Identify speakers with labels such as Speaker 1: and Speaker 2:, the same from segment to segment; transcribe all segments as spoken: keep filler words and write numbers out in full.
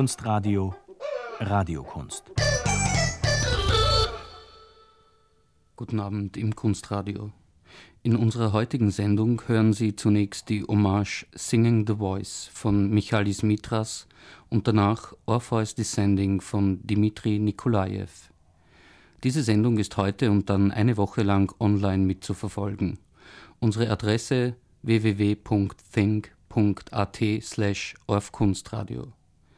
Speaker 1: Kunstradio Radiokunst.
Speaker 2: Guten Abend im Kunstradio. In unserer heutigen Sendung hören Sie zunächst die Hommage Singing the Voice von Michalis Mitras und danach Orpheus Descending von Dmitri Nikolajew. Diese Sendung ist heute und dann eine Woche lang online mitzuverfolgen. Unsere Adresse w w w punkt think punkt a t slash orfkunstradio.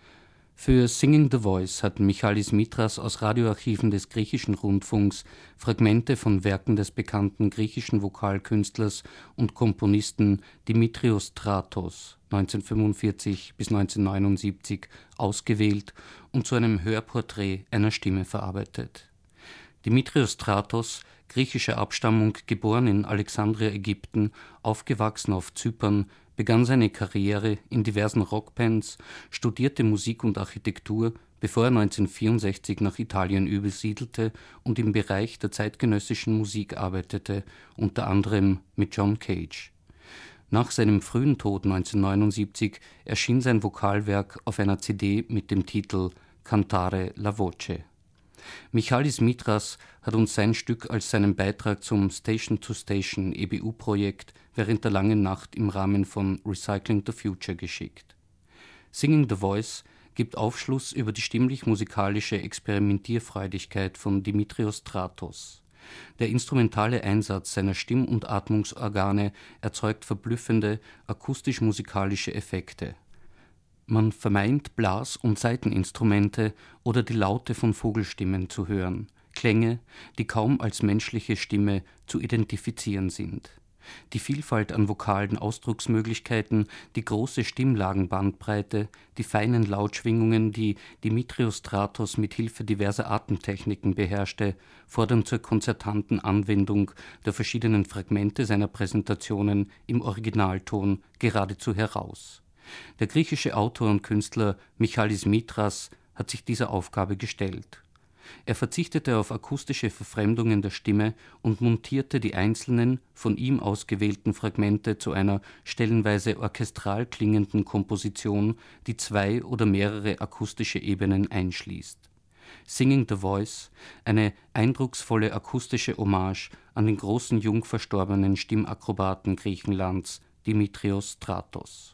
Speaker 2: Für Singing the Voice hat Michalis Mitras aus Radioarchiven des griechischen Rundfunks Fragmente von Werken des bekannten griechischen Vokalkünstlers und Komponisten Dimitrios Stratos neunzehnhundertfünfundvierzig bis neunzehnhundertneunundsiebzig ausgewählt und zu einem Hörporträt einer Stimme verarbeitet. Dimitrios Stratos, griechischer Abstammung, geboren in Alexandria, Ägypten, aufgewachsen auf Zypern, begann seine Karriere in diversen Rockbands, studierte Musik und Architektur, bevor er neunzehnhundertvierundsechzig nach Italien übersiedelte und im Bereich der zeitgenössischen Musik arbeitete, unter anderem mit John Cage. Nach seinem frühen Tod neunzehnhundertneunundsiebzig erschien sein Vokalwerk auf einer C D mit dem Titel Cantare la Voce. Michalis Mitras hat uns sein Stück als seinen Beitrag zum Station-to-Station E B U-Projekt während der langen Nacht im Rahmen von Recycling the Future geschickt. Singing the Voice gibt Aufschluss über die stimmlich-musikalische Experimentierfreudigkeit von Dimitrios Stratos. Der instrumentale Einsatz seiner Stimm- und Atmungsorgane erzeugt verblüffende akustisch-musikalische Effekte. Man vermeint Blas- und Saiteninstrumente oder die Laute von Vogelstimmen zu hören, Klänge, die kaum als menschliche Stimme zu identifizieren sind. Die Vielfalt an vokalen Ausdrucksmöglichkeiten, die große Stimmlagenbandbreite, die feinen Lautschwingungen, die Dimitrios Stratos mit Hilfe diverser Atemtechniken beherrschte, fordern zur konzertanten Anwendung der verschiedenen Fragmente seiner Präsentationen im Originalton geradezu heraus. Der griechische Autor und Künstler Michalis Mitras hat sich dieser Aufgabe gestellt. Er verzichtete auf akustische Verfremdungen der Stimme und montierte die einzelnen, von ihm ausgewählten Fragmente zu einer stellenweise orchestral klingenden Komposition, die zwei oder mehrere akustische Ebenen einschließt. Singing the Voice, eine eindrucksvolle akustische Hommage an den großen jung verstorbenen Stimmakrobaten Griechenlands, Dimitrios Stratos.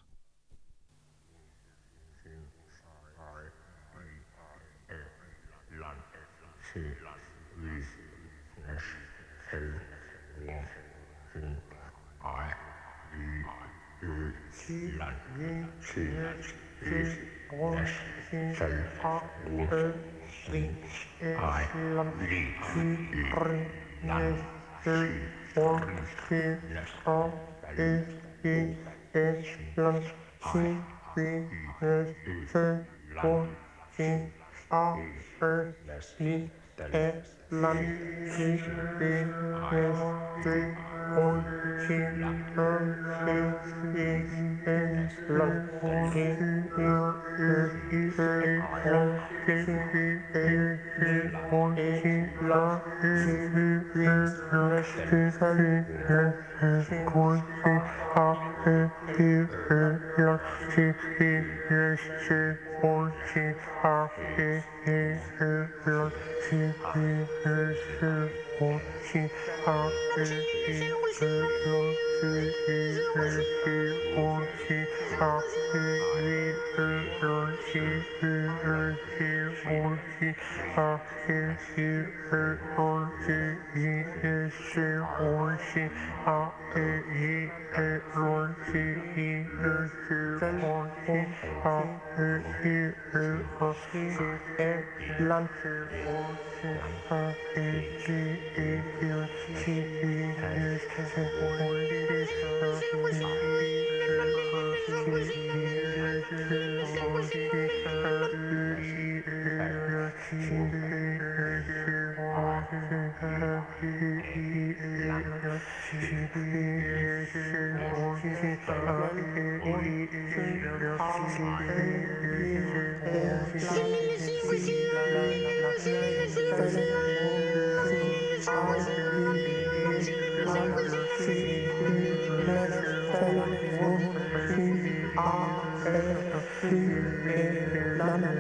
Speaker 3: Thank you.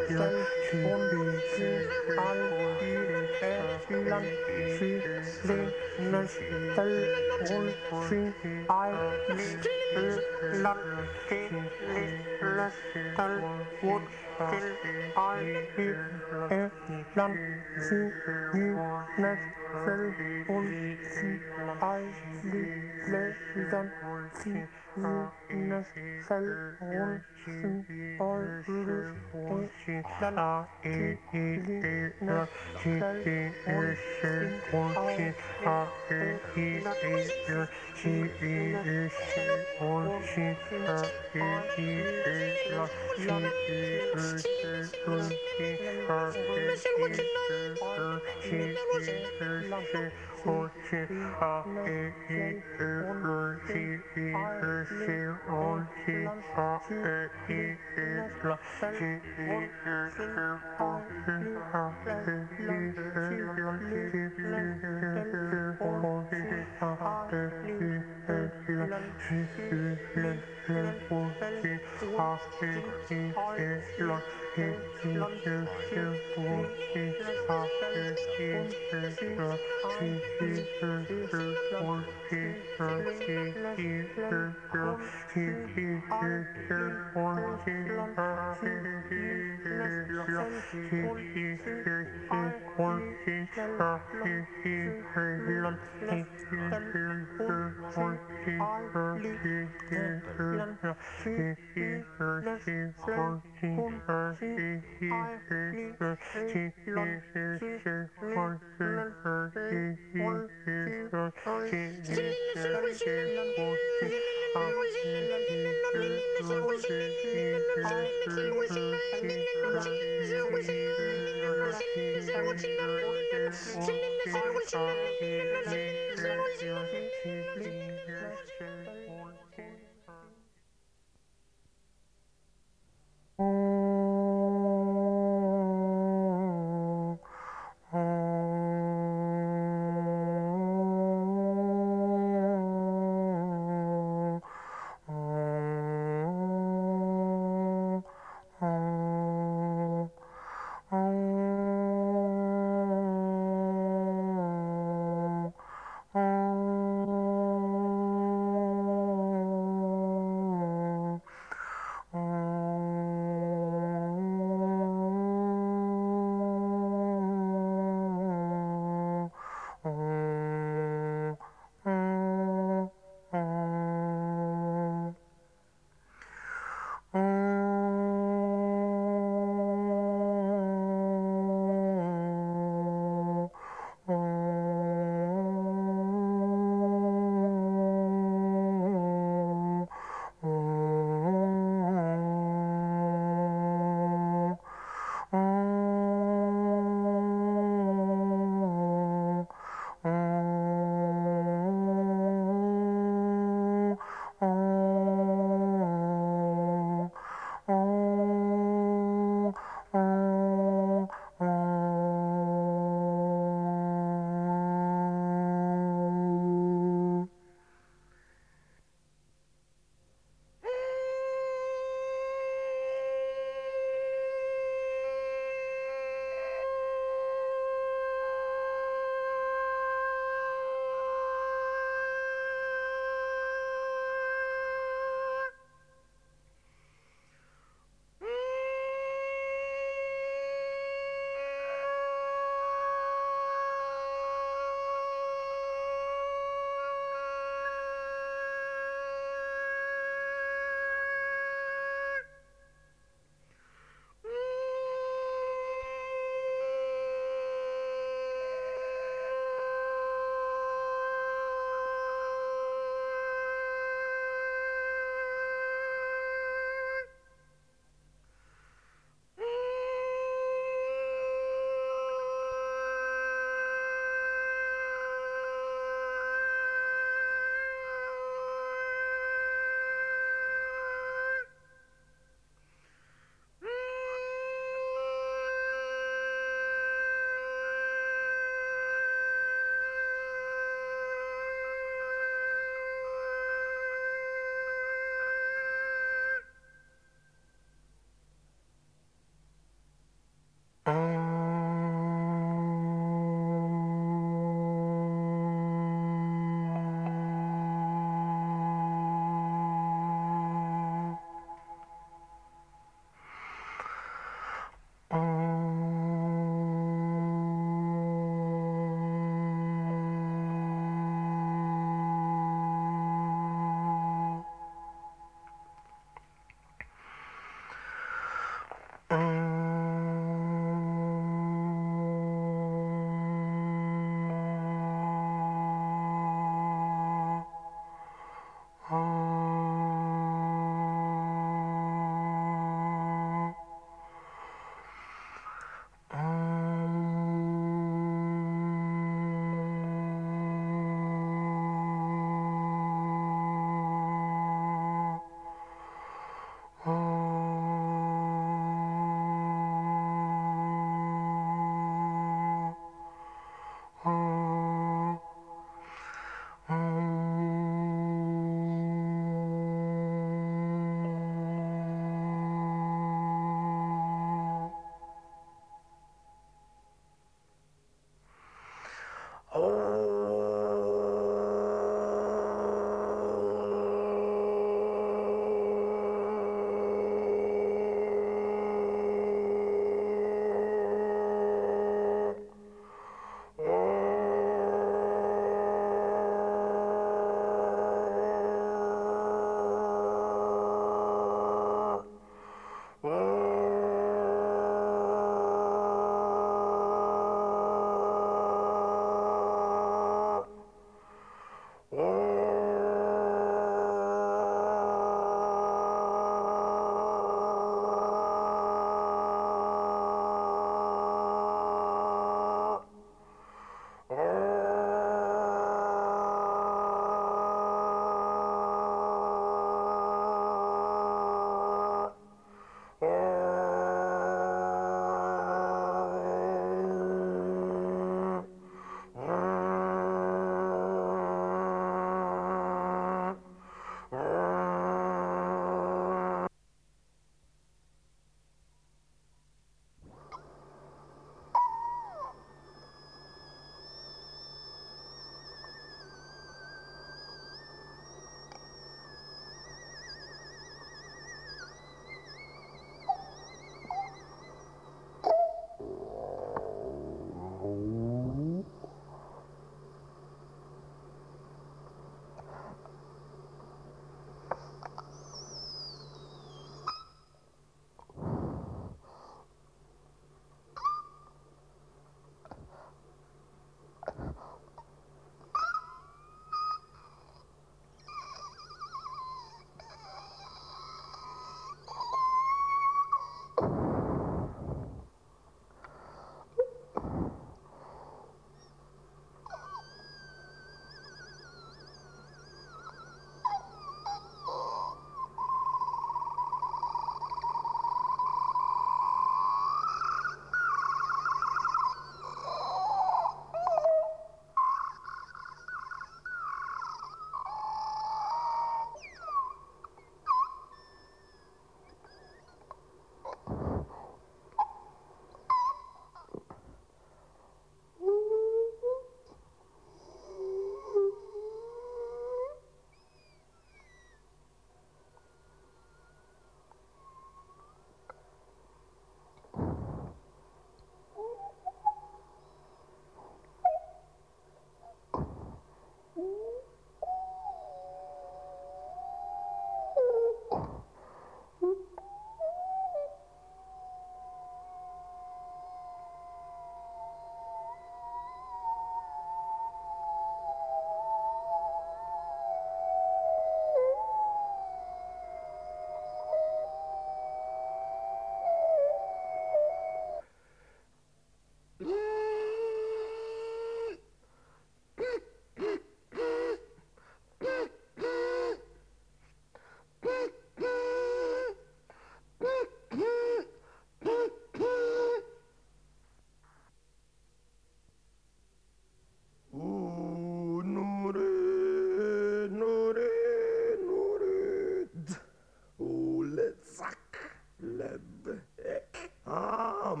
Speaker 3: lebek am.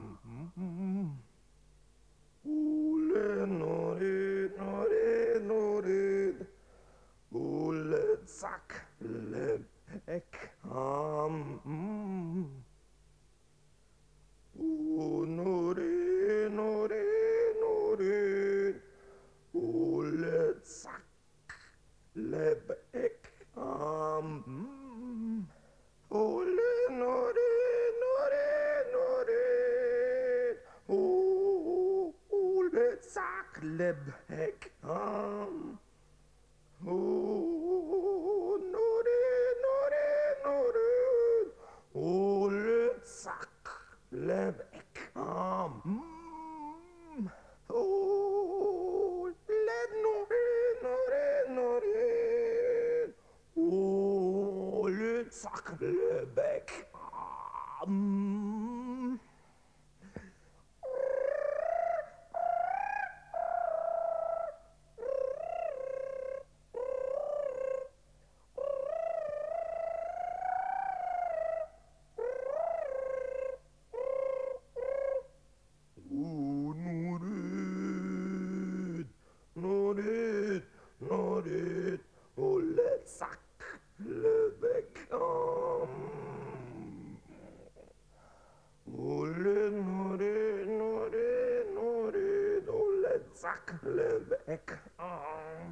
Speaker 3: Ule norid, norid, norid. Ule zak lebek am. Norid, norid, norid. Ule zak lebek am. Ole nore nore nore o ole zak lebek am o nore nore nore ole zak lebek am o le nore nore nore o le zak lebek am Norid, norid, norid, ole zak lebek am. Ole norid, norid, norid, ole zak lebek am.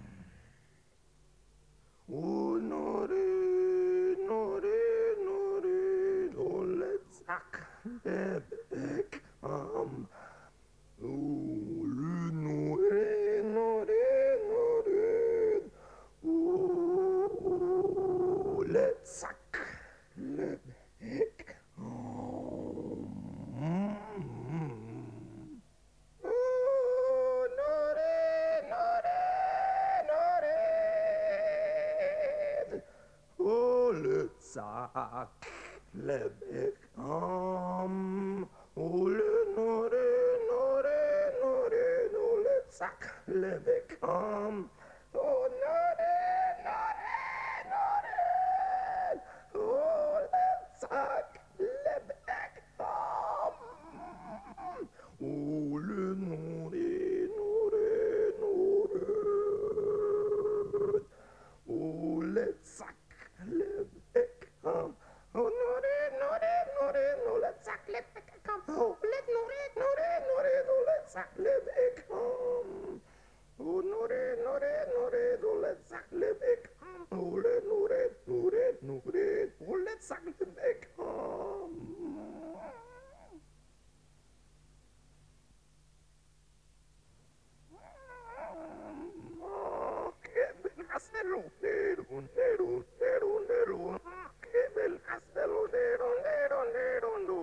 Speaker 3: O norid, norid, norid, ole zak lebek am. Ole norid, norid, norid, ole zak lebek am. Oh, norid, norid, norid. Ole zak lebek am. Ole norid, norid, norid, ole zak lebek am. Oh, norid, norid, norid, ole zak lebek am. Ole norid, norid, norid, ole zak lebek am. Oh, norid, norid, norid, ole zak lebek am. Oh, let norid, norid, norid, ole zak lebek am. Oh, norid, norid, norid, ole zak lebek am. Ole norid, norid, norid, ole zak lebek am. Che bel castello nero, nero, nero, nero. Che bel castello nero, nero, nero, nero.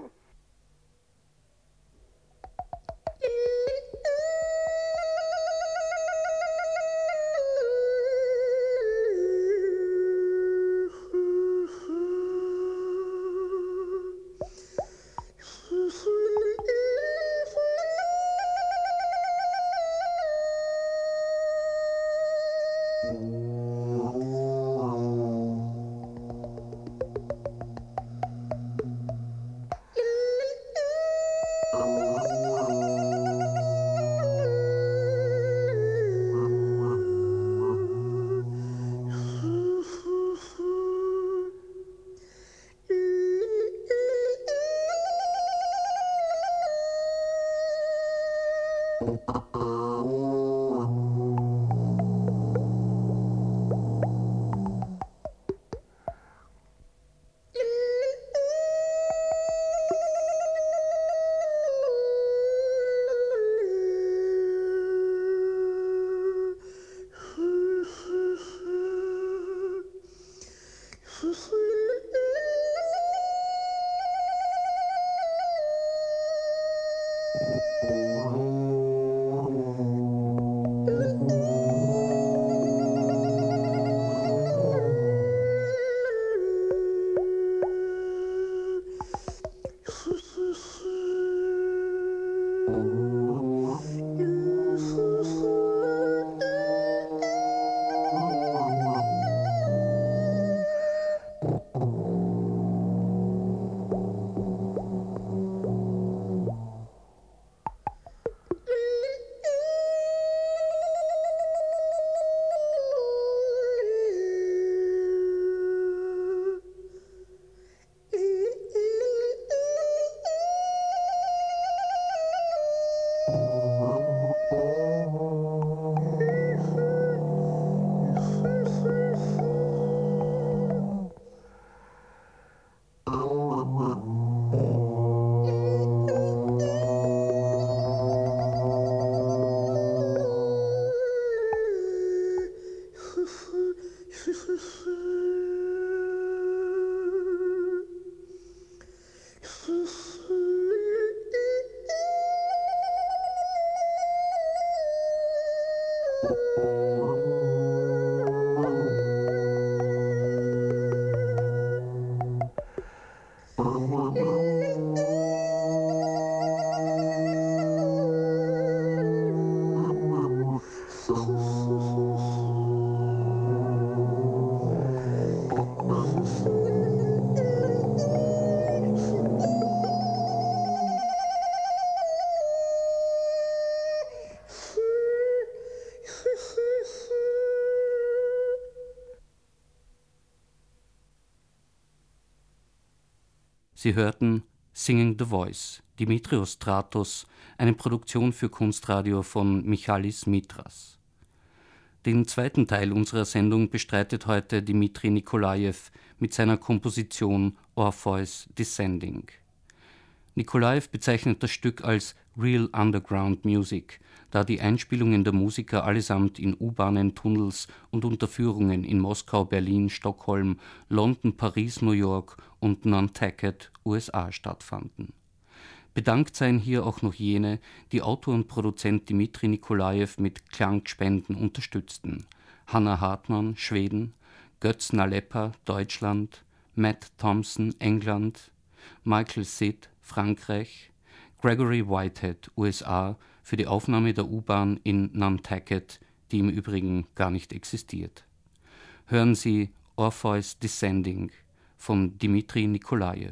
Speaker 2: Sie hörten Singing the Voice, Dimitrios Stratos, eine Produktion für Kunstradio von Michalis Mitras. Den zweiten Teil unserer Sendung bestreitet heute Dimitri Nikolajew mit seiner Komposition Orpheus Descending. Nikolajew bezeichnet das Stück als Real Underground Music, da die Einspielungen der Musiker allesamt in U-Bahnen, Tunnels und Unterführungen in Moskau, Berlin, Stockholm, London, Paris, New York und Nantucket, U S A stattfanden. Bedankt seien hier auch noch jene, die Autor und Produzent Dimitri Nikolajew mit Klangspenden unterstützten: Hannah Hartmann, Schweden, Götz Nalepa, Deutschland, Matt Thompson, England, Michael Sid, Frankreich, Gregory Whitehead, U S A, für die Aufnahme der U-Bahn in Nantucket, die im Übrigen gar nicht existiert. Hören Sie Orpheus Descending von Dimitri Nikolajew.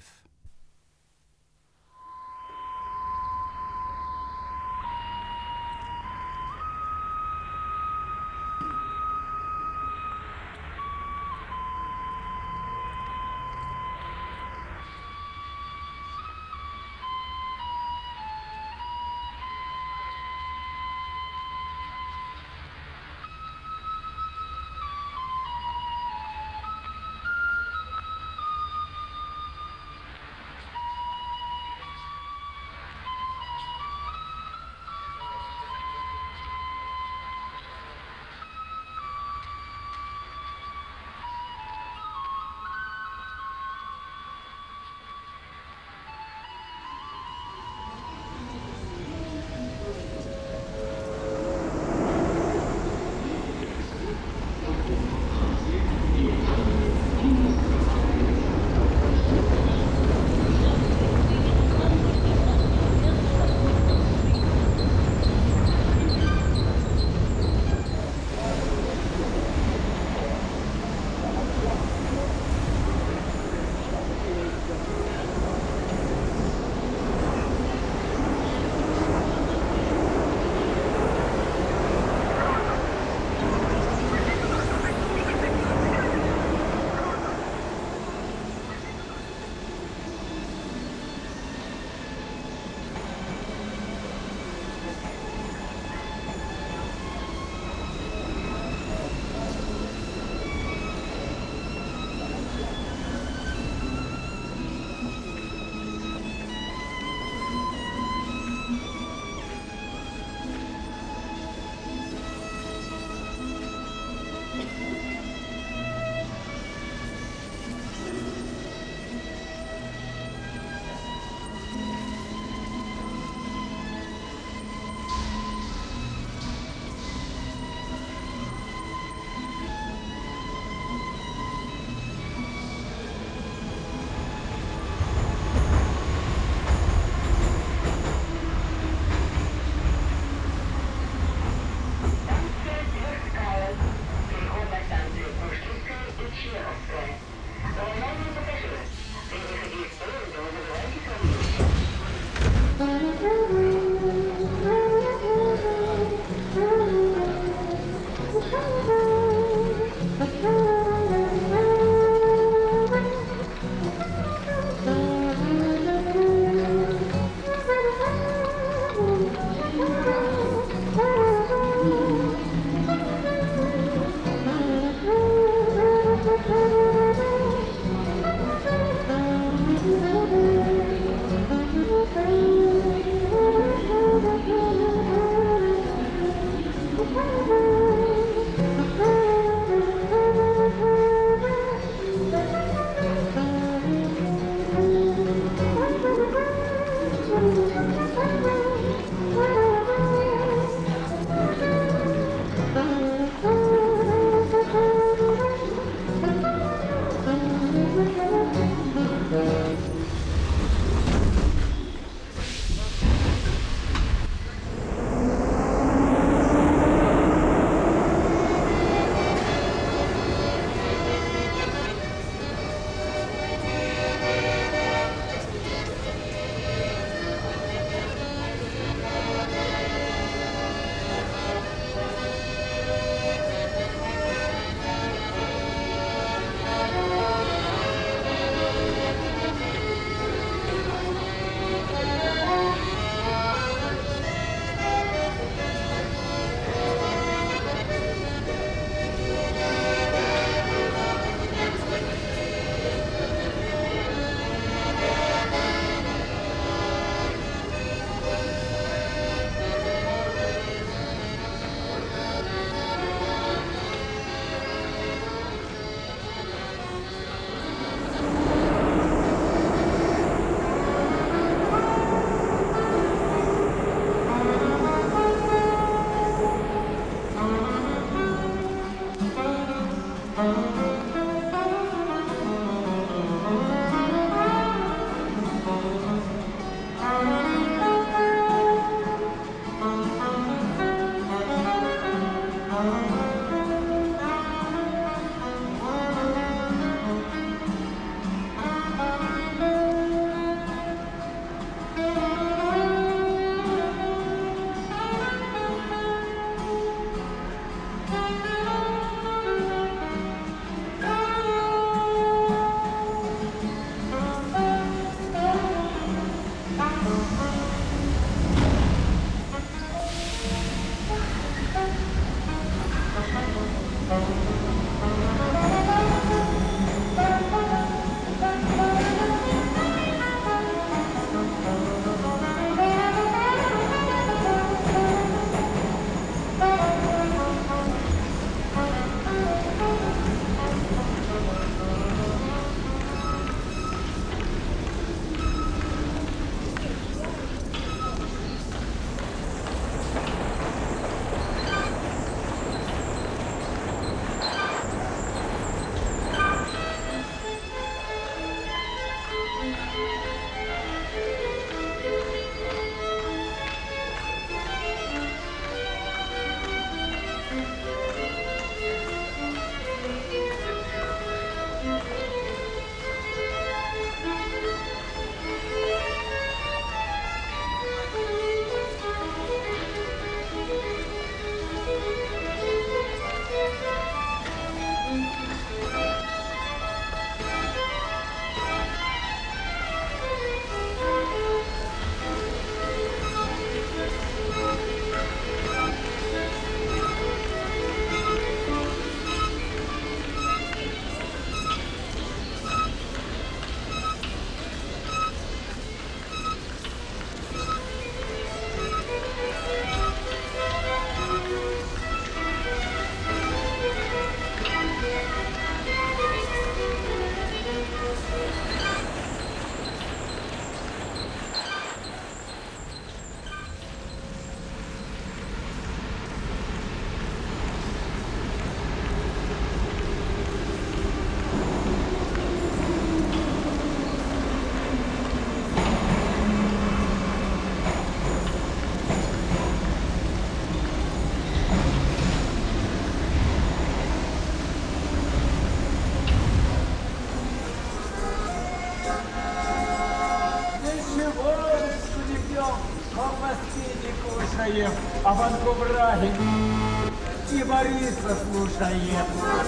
Speaker 4: слушаем, а Ванку Брагин и Бориса слушаем.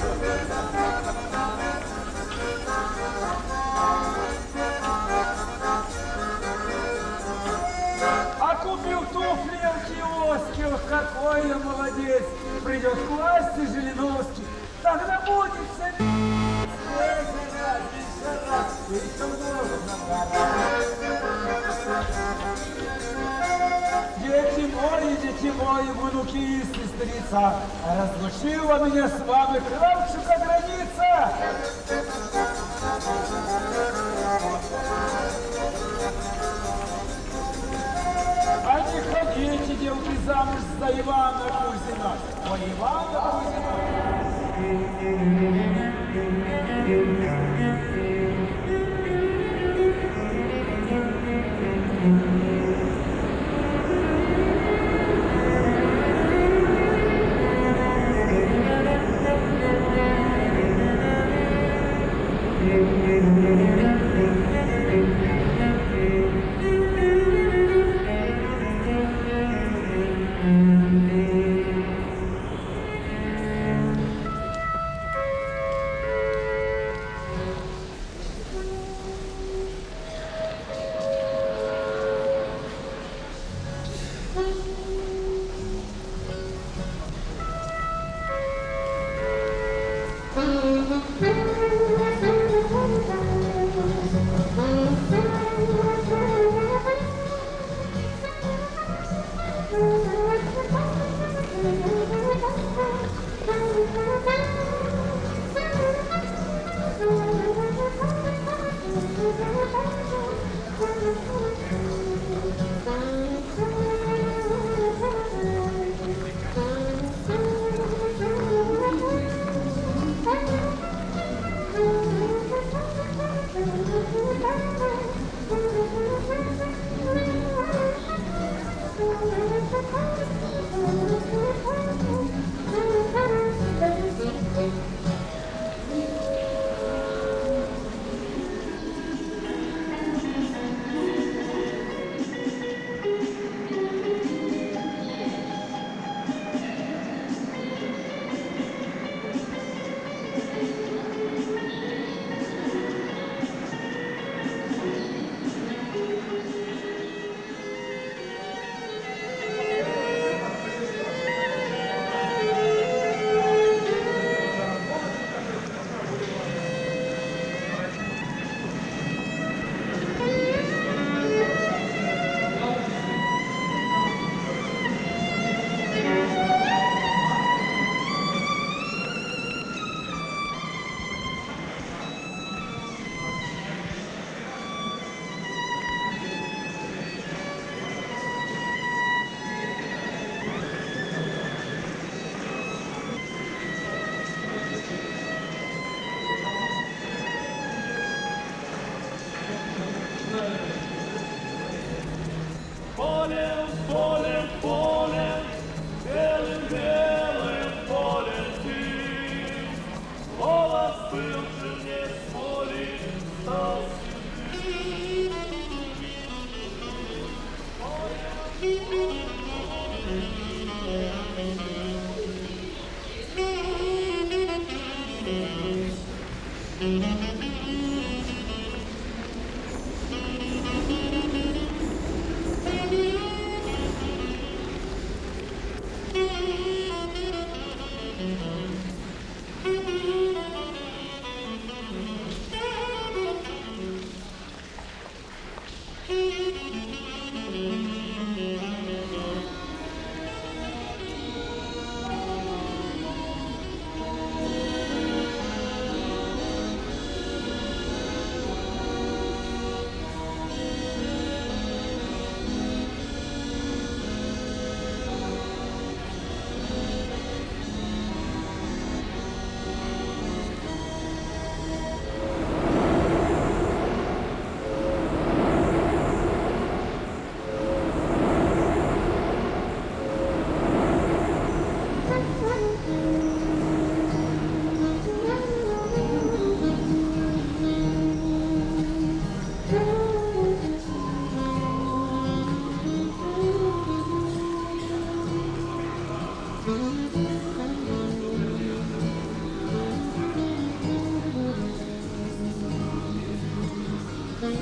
Speaker 4: А купил туфли в киоске, ох, какой я молодец. Придет к власти Жириновский, тогда будет царь. Сколько раз, еще раз, еще можно пора. Дети мои, дети мои, внуки и сестрица, разлучила меня с вами Кравчука граница. А не ходите, девки, замуж за Ивана Кузина. Ой, Ивана Кузина.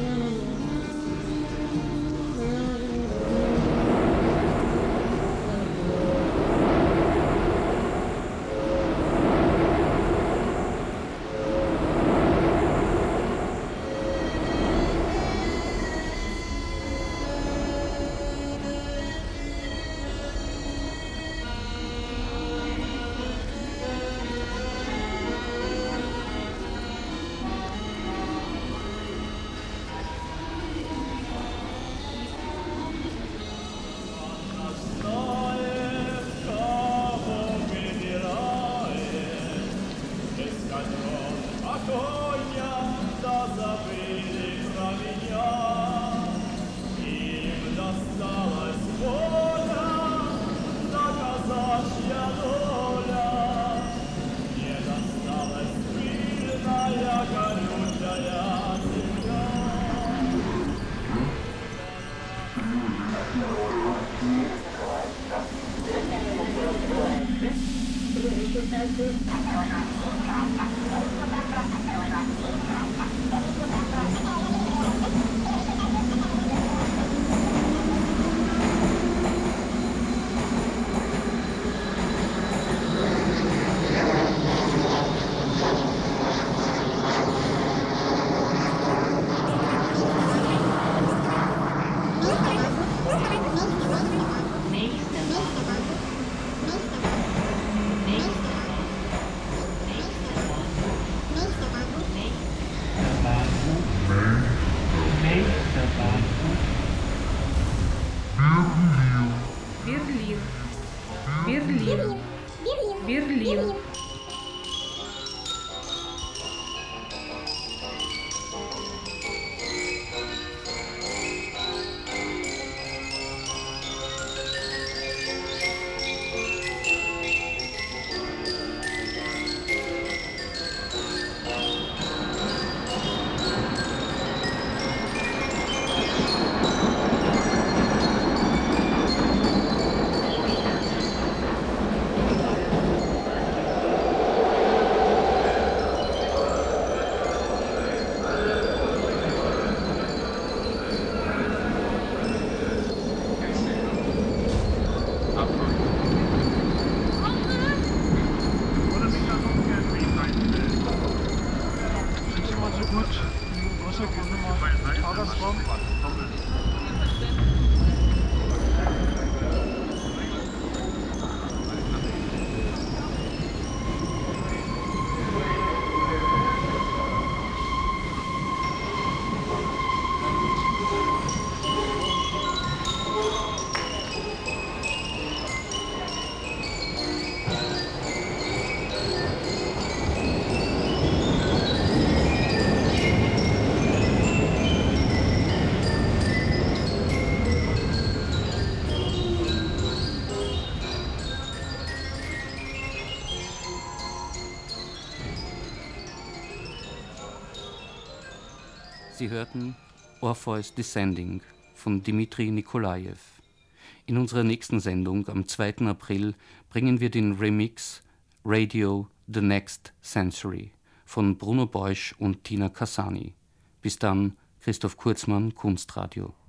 Speaker 2: Sie hörten Orpheus Descending von Dmitri Nikolajew. In unserer nächsten Sendung am zweiten April bringen wir den Remix Radio The Next Century von Bruno Beusch und Tina Cassani. Bis dann, Christoph Kurzmann, Kunstradio.